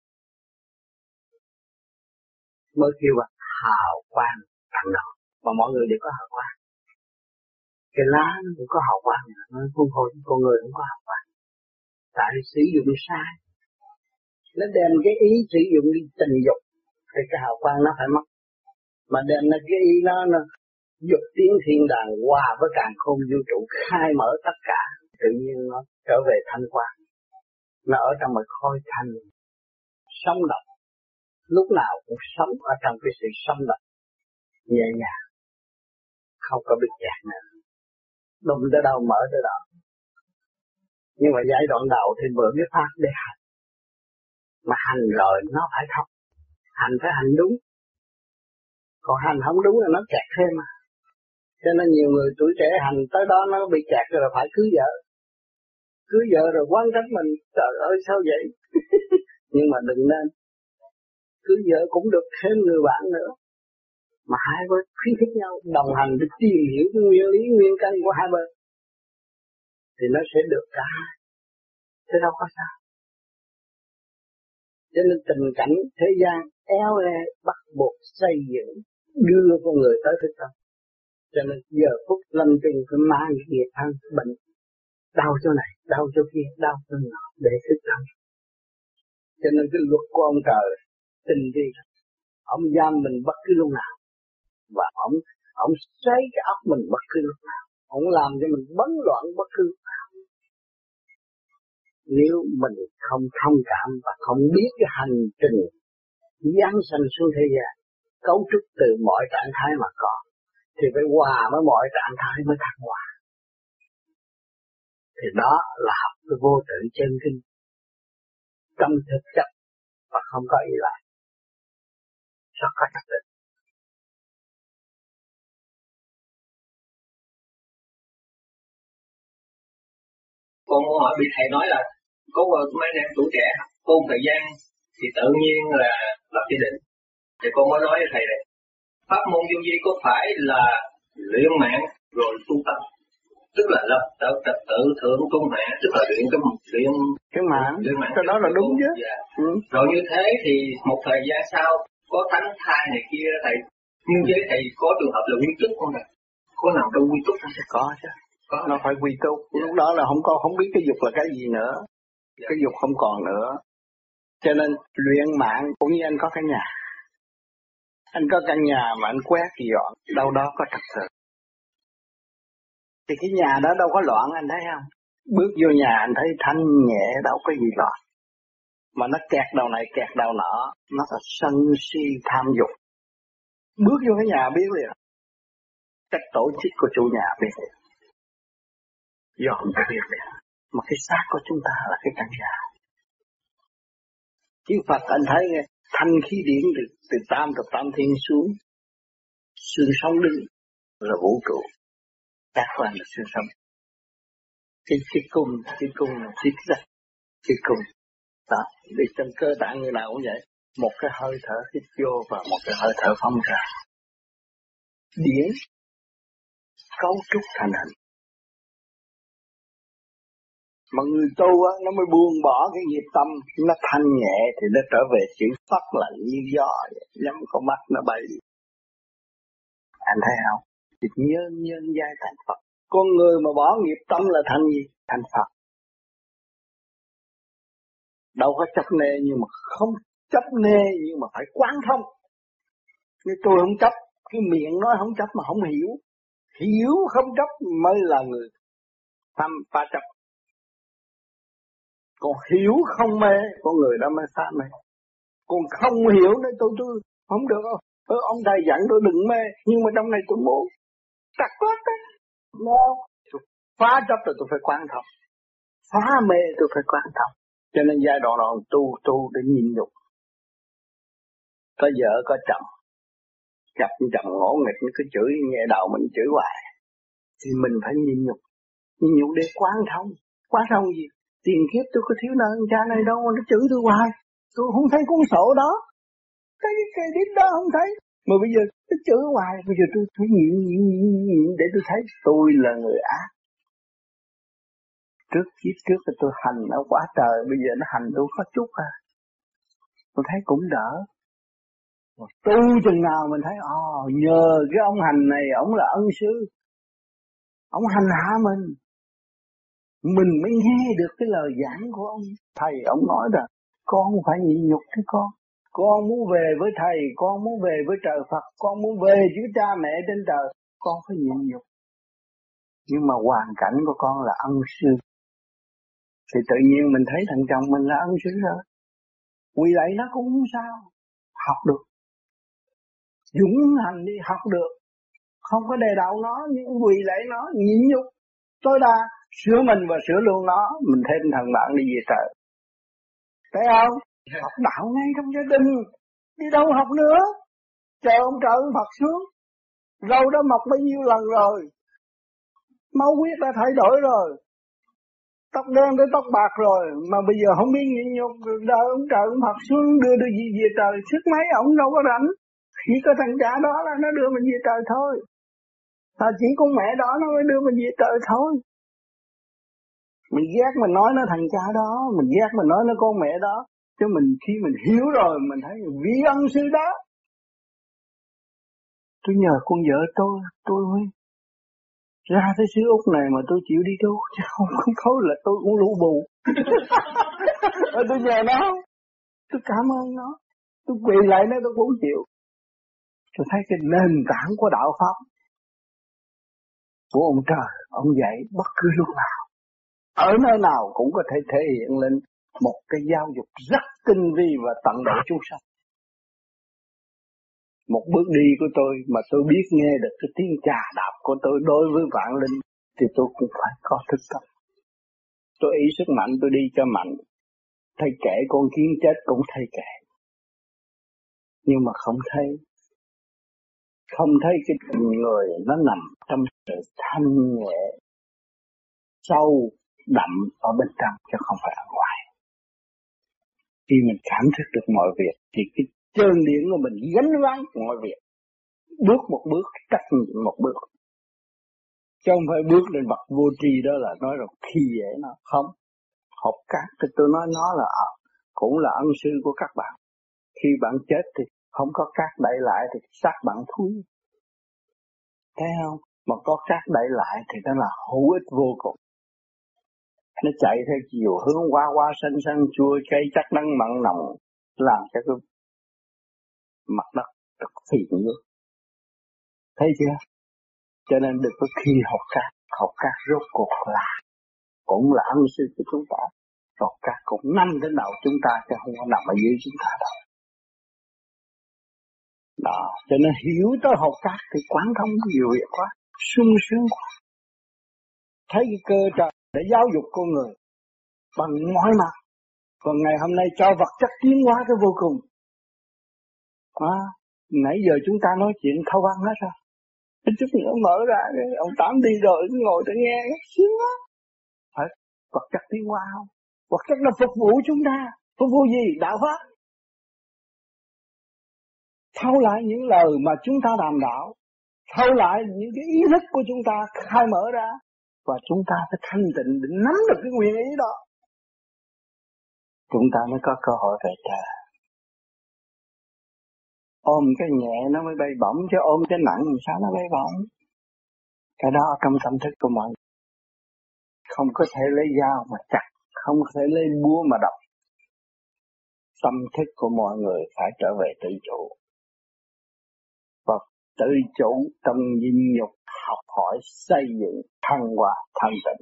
Mới kêu là hào quang tận độ, mà mọi người đều có hào quang. Cái lá nó cũng có hào quang, con người cũng có hào quang. Tại sử dụng sai, nó đem cái ý sử dụng đi tình dục thì cái hào quang nó phải mất. Mà đem nó cái ý nó dục tiến thiên đàng hòa với càn khôn vũ trụ, khai mở tất cả, tự nhiên nó trở về thanh quang. Nó ở trong một khối thanh sống động, lúc nào cũng sống ở trong cái sự sống động nhẹ nhàng, không có bị kẹt nữa, đụng tới đâu mở tới đó. Nhưng mà giai đoạn đầu thì mượn cái pháp để hành, mà hành rồi nó phải thông, hành phải hành đúng, còn hành không đúng là nó kẹt thêm mà. Cho nên nhiều người tuổi trẻ hành tới đó nó bị kẹt rồi phải cưới vợ rồi quán trách mình, trời ơi sao vậy. Nhưng mà đừng nên cưới vợ cũng được thêm người bạn nữa, mà hai bên khuyến khích nhau đồng hành để tìm hiểu cái nguyên lý nguyên căn của hai bên thì nó sẽ được cả hai, chứ đâu có sao. Cho nên tình cảnh thế gian éo le bắt buộc xây dựng đưa con người tới thức tâm. Cho nên giờ phút lâm chung phải mang cái nghiệp thân bệnh, đau chỗ này, đau chỗ kia, đau chỗ nọ để thức tâm. Cho nên cái luật của ông trời tinh vi, Ông giam mình bất cứ lúc nào. Và ông xoay cái óc mình bất cứ lúc nào. Ông làm cho mình bấn loạn bất cứ lúc nào. Nếu mình không thông cảm và không biết cái hành trình giáng sanh xuống thế gian, cấu trúc từ mọi trạng thái mà có, thì phải hòa với mọi trạng thái mới thăng hoa. Thì đó là học cái vô tự chân kinh trong thực chất và không có ý lại. Rất có trật tự. Con muốn hỏi bị thầy nói là có mấy em tuổi trẻ tu thời gian thì tự nhiên là lập gia đình. Thì con mới nói với thầy này, pháp môn vô vi có phải là luyện mạng rồi tu tập, tức là lập trật tự thượng trung hạ, tức là luyện cái mạng, cái đó là đúng chứ. Dạ. Rồi như thế thì một thời gian sau có tánh thai này kia thầy, nhưng với thầy có trường hợp là quy túc không ạ? Có nào trong quy túc không? Có chứ. Nó phải quy túc. Lúc đó là không biết cái dục là cái gì nữa. Cái dục không còn nữa. Cho nên luyện mạng cũng như anh có cái nhà. Anh có căn nhà mà anh quét dọn, đâu đó có trật tự. Thì cái nhà đó đâu có loạn, anh thấy không? Bước vô nhà anh thấy thanh nhẹ, đâu có gì loạn. Mà nó kẹt đầu này kẹt đầu nọ, nó là sân si tham dục. Bước vô cái nhà biết liền. Cách tổ chức của chủ nhà biết liền. Dọn cái việc liền. Mà cái xác của chúng ta là cái căn nhà. Chư Phật anh thấy nghe, thanh khí điển từ tam thiên xuống, xương sống đứng là vũ trụ, các phần là xương sống. Cái cung là chiếc rạch, cái cung. Đó, đi trong cơ tạng người nào cũng vậy, một cái hơi thở hít vô và một cái hơi thở phóng ra. Điển cấu trúc thành hình. Mà người tu á, nó mới buông bỏ cái nghiệp tâm, nó thanh nhẹ thì nó trở về chữ Phật lạnh như gió, nhắm con mắt nó bay đi. Anh thấy không? Thì nhân giai thành Phật. Con người mà bỏ nghiệp tâm là thành gì? Thành Phật. Đâu có chấp nê nhưng mà không chấp nê nhưng mà phải quán thông. Nhưng tôi không chấp, cái miệng nói không chấp mà không hiểu. Hiểu không chấp mới là người tham phá chấp. Còn hiểu không mê, con người đó mới phá mê. Còn không hiểu nên tôi không được đâu. Ông thầy dặn tôi đừng mê, nhưng mà trong này tôi muốn. Trắc quá đó. No. Phá chấp rồi tôi phải quan thông. Phá mê tôi phải quan thông. Cho nên giai đoạn đó tu để nhịn nhục. Có vợ có chồng. Gặp chồng ngỗ nghịch nó cứ chửi, nghe đầu mình chửi hoài. Thì mình phải nhịn nhục. Nhịn nhục để quan thông. Quan thông gì? Tiền kiếp tôi có thiếu nợ cha này đâu mà nó chửi tôi hoài. Tôi không thấy cuốn sổ đó. Cái đít đó không thấy. Mà bây giờ nó chửi hoài. Bây giờ tôi phải nhịn để tôi thấy tôi là người ác. Trước là tôi hành nó quá trời. Bây giờ nó hành tôi có chút à. Tôi thấy cũng đỡ. Tu chừng nào mình thấy nhờ cái ông hành này, ông là ân sư. Ông hành hạ mình mới nghe được cái lời giảng của ông. Thầy ông nói rằng con phải nhịn nhục chứ con muốn về với thầy, con muốn về với trời Phật, con muốn về với cha mẹ trên trời, con phải nhịn nhục. Nhưng mà hoàn cảnh của con là ân sư, thì tự nhiên mình thấy thằng chồng mình là ân sư rồi, quỳ lạy nó cũng không sao, học được, dũng hành đi học được, không có đề đạo nó, nhưng quỳ lạy nó, nhịn nhục tối đa, sửa mình và sửa luôn nó, mình thêm thằng bạn đi về trời. Thấy không? Học đạo ngay trong gia đình, đi đâu học nữa, chờ ông trời Phật xuống, râu đã mọc bao nhiêu lần rồi, máu huyết đã thay đổi rồi, tóc đen tới tóc bạc rồi, mà bây giờ không biết nhịn nhục, đợi ông trời Phật xuống đưa gì về trời, sức mấy ông đâu có rảnh, chỉ có thằng cha đó là nó đưa mình về trời thôi, là chỉ con mẹ đó nó mới đưa mình về trời thôi. Mình ghét mình nói nó thằng cha đó, mình ghét mình nói nó con mẹ đó, chứ mình khi mình hiểu rồi mình thấy vị ân sư đó. Tôi nhờ con vợ tôi mới ra tới xứ Úc này mà tôi chịu đi tu, chứ không khối là tôi cũng lũ bù. Tôi nhờ nó, tôi cảm ơn nó, tôi quỳ lại nó tôi cũng chịu. Tôi thấy cái nền tảng của đạo Pháp của ông trời, ông dạy bất cứ lúc nào, ở nơi nào cũng có thể thể hiện lên một cái giáo dục rất tinh vi và tận độ chúng sanh. Một bước đi của tôi mà tôi biết nghe được cái tiếng chà đạp của tôi đối với vạn linh thì tôi cũng phải có thức tâm. Tôi ý sức mạnh tôi đi cho mạnh. Thầy kể con kiến chết cũng thầy kể. Nhưng mà không thấy cái người nó nằm trong sự thanh nhẹ, sâu, đậm ở bên trong chứ không phải ở ngoài. Khi mình cảm thức được mọi việc thì cái chân điển của mình gánh vác mọi việc. Bước một bước, cách một bước. Chứ không phải bước lên bậc vô tri đó là nói rồi khi dễ nó. Không. Học các thì tôi nói nó là cũng là ân sư của các bạn. Khi bạn chết thì không có cát đậy lại thì xác bạn thúi. Thấy không? Mà có cát đậy lại thì nó là hữu ích vô cùng. Nó chạy theo chiều hướng qua xanh xanh chua cây chắc đắng mặn nồng, làm cho cái mặt đất được phiền nữa. Thấy chưa? Cho nên đừng có khi học cát rốt cuộc là cũng là ân sư của chúng ta. Học cát cũng nằm trên đầu chúng ta chứ không có nằm ở dưới chúng ta đâu. Đó, cho nên hiểu tới học cát thì quán thông nhiều việc quá, sung sướng quá. Thấy cái cơ trời để giáo dục con người bằng mọi mặt. Còn ngày hôm nay cho vật chất tiến hóa cái vô cùng. Nãy giờ chúng ta nói chuyện thâu ăn hết rồi. Chút nữa mở ra, ông Tám đi rồi, ngồi để nghe, sướng quá. Phải vật chất tiến hóa không? Vật chất là phục vụ chúng ta. Phục vụ gì? Đạo Pháp. Thâu lại những lời mà chúng ta đàm đạo. Thâu lại những cái ý thức của chúng ta khai mở ra. Và chúng ta phải thanh tịnh để nắm được cái nguyên ý đó. Chúng ta mới có cơ hội về trời. Ôm cái nhẹ nó mới bay bổng, chứ ôm cái nặng làm sao nó bay bổng. Cái đó trong tâm thức của mọi người. Không có thể lấy dao mà chặt, không có thể lấy búa mà đập. Tâm thức của mọi người phải trở về tự chủ. Và tự chủ trong nhịn nhục học hỏi xây dựng thăng hoa thanh tịnh.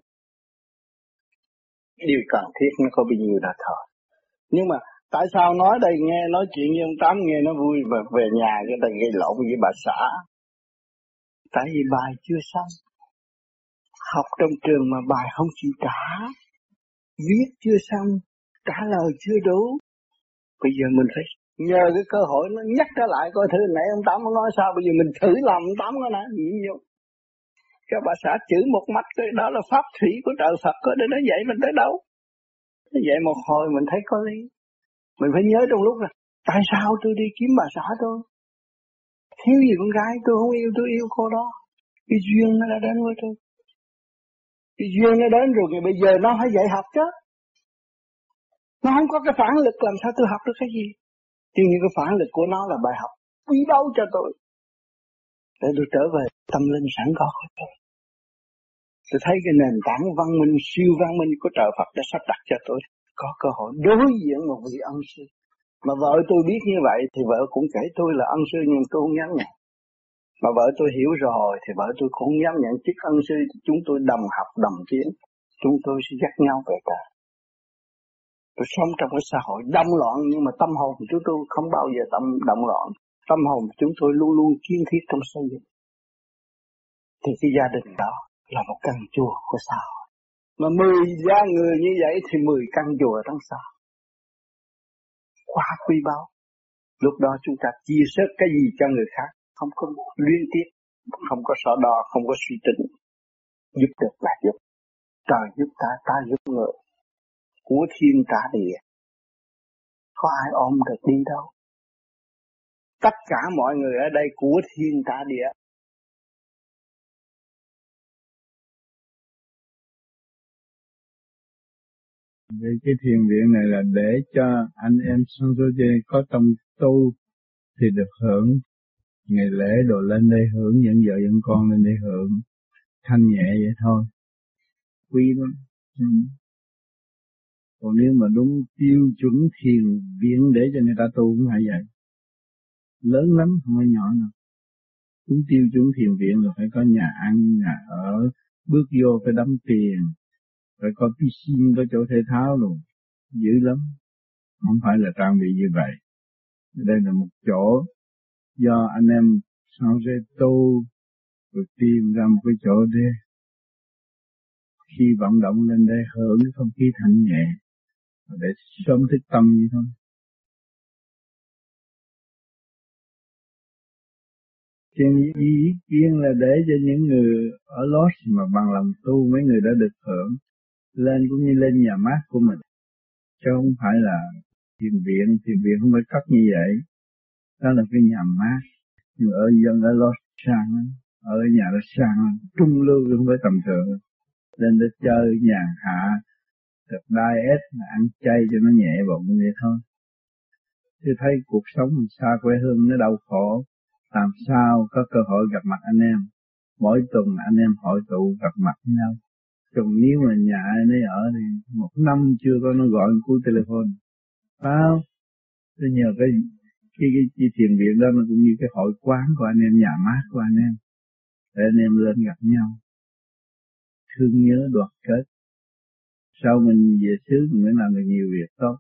Điều cần thiết nó có bao nhiêu là thôi. Nhưng mà tại sao nói đây nghe nói chuyện với ông Tám nghe nó vui và về nhà cái ta gây lộn với bà xã. Tại vì bài chưa xong. Học trong trường mà bài không chịu trả. Viết chưa xong, trả lời chưa đủ. Bây giờ mình phải nhờ cái cơ hội nó nhắc trở lại coi thử nãy ông Tám nói sao. Bây giờ mình thử làm ông Tám coi nè, nhịn vô. Cái bà xã chửi một mắt cái đó là pháp thủy của trời Phật có để nó dạy mình tới đâu. Nó dạy một hồi mình thấy có lý. Mình phải nhớ trong lúc là tại sao tôi đi kiếm bà xã tôi. Thiếu gì con gái tôi không yêu, tôi yêu cô đó. Cái duyên nó đã đến với tôi. Cái duyên nó đến rồi bây giờ nó phải dạy học chứ. Nó không có cái phản lực làm sao tôi học được cái gì. Nhưng những cái phản lực của nó là bài học quý báu cho tôi. Để tôi trở về tâm linh sẵn có của tôi. Tôi thấy cái nền tảng văn minh, siêu văn minh của trời Phật đã sắp đặt cho tôi. Có cơ hội đối diện một vị ân sư. Mà vợ tôi biết như vậy thì vợ cũng kể tôi là ân sư nhưng tôi không dám nhận. Mà vợ tôi hiểu rồi thì vợ tôi cũng không dám nhận chức ân sư. Chúng tôi đồng học, đồng tiến. Chúng tôi sẽ dắt nhau về trời. Tôi sống trong cái xã hội động loạn nhưng mà tâm hồn chúng tôi không bao giờ động loạn. Tâm hồn chúng tôi luôn luôn kiên thiết trong xây dựng. Thì cái gia đình đó là một căn chùa của xã hội. Mà 10 gia người như vậy thì 10 căn chùa trong xã hội. Quá quý báu. Lúc đó chúng ta chia sẻ cái gì cho người khác. Không có liên tiếp, không có so đo, không có suy tính. Giúp được là giúp. Trời giúp ta, ta giúp người. Của thiên trả địa. Có ai ôm được đi đâu. Tất cả mọi người ở đây của thiên trả địa. Vì cái thiền viện này là để cho anh em Sansoje có tâm tu thì được hưởng. Ngày lễ đồ lên đây hưởng, dẫn vợ dẫn con lên đây hưởng. Thanh nhẹ vậy thôi. Quý lắm. Còn nếu mà đúng tiêu chuẩn thiền viện để cho người ta tu cũng phải vậy. Lớn lắm, không phải nhỏ nào. Chúng tiêu chúng thiền viện là phải có nhà ăn, nhà ở, bước vô phải đóng tiền, phải có piscine, có chỗ thể thao luôn, dữ lắm. Không phải là trang bị như vậy. Đây là một chỗ do anh em sao sẽ tu, rồi tìm ra một cái chỗ để khi vận động lên đây hưởng cái không khí thanh nhẹ, để sớm thức tâm như thôi. Trên ý kiến là để cho những người ở Lost mà bằng lòng tu, mấy người đã được hưởng, lên cũng như lên nhà mát của mình, chứ không phải là thiền viện không phải cất như vậy. Đó là cái nhà mát, nhưng ở dân ở Lost sang lắm, ở nhà đó sang lắm, trung lưu không phải tầm thường, lên để chơi nhàn hạ, được diet, ăn chay cho nó nhẹ bụng vậy thôi. Chứ thấy cuộc sống xa quê hương nó đau khổ, làm sao có cơ hội gặp mặt anh em. Mỗi tuần anh em hội tụ gặp mặt nhau. Còn nếu mà nhà ai nấy ở thì một năm chưa có nó gọi một cú telephone. Phải không? Tôi nhờ cái thiền viện đó nó cũng như cái hội quán của anh em, nhà mát của anh em. Để anh em lên gặp nhau. Thương nhớ đoàn kết. Sau mình về xứ mình mới làm được nhiều việc tốt.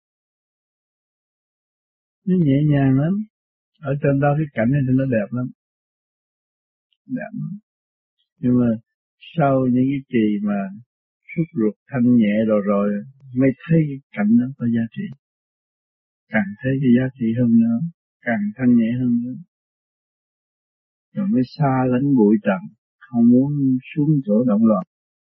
Nó nhẹ nhàng lắm. Ở trên đó cái cảnh này thì nó đẹp lắm. Đẹp lắm. Nhưng mà sau những cái kỳ mà sút ruột thanh nhẹ rồi mới thấy cái cảnh đó có giá trị. Càng thấy cái giá trị hơn nữa, càng thanh nhẹ hơn nữa. Rồi mới xa lánh bụi trần, không muốn xuống chỗ động loạn.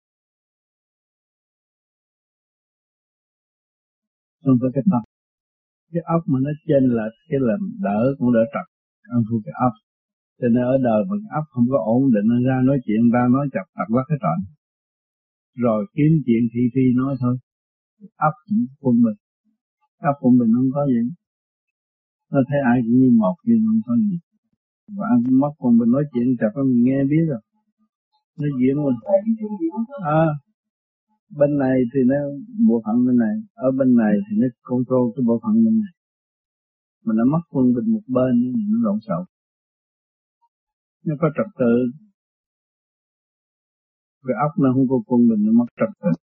Không phải cái tâm. Cái óc mà nó trên là cái làm đỡ cũng đỡ trật. Ăn thu cái óc. Cho nên ở đời mà cái óc không có ổn định, nó ra nói chuyện ta nói chặt tặc lắc cái trọn. Rồi kiếm chuyện thị phi nói thôi. Óc cũng quân bình. Óc quân bình không có gì. Nó thấy ai cũng như một nhưng không có gì. Và anh mất quân bình nói chuyện chặt mình nghe biết rồi. Nó diễn mình. Bên này thì nó bộ phận bên này, ở bên này thì nó control cái bộ phận bên này. Mình đã mất quân bình một bên thì nó lộn xộn. Nó có trật tự. Cái óc nó không có quân bình, nó mất trật tự.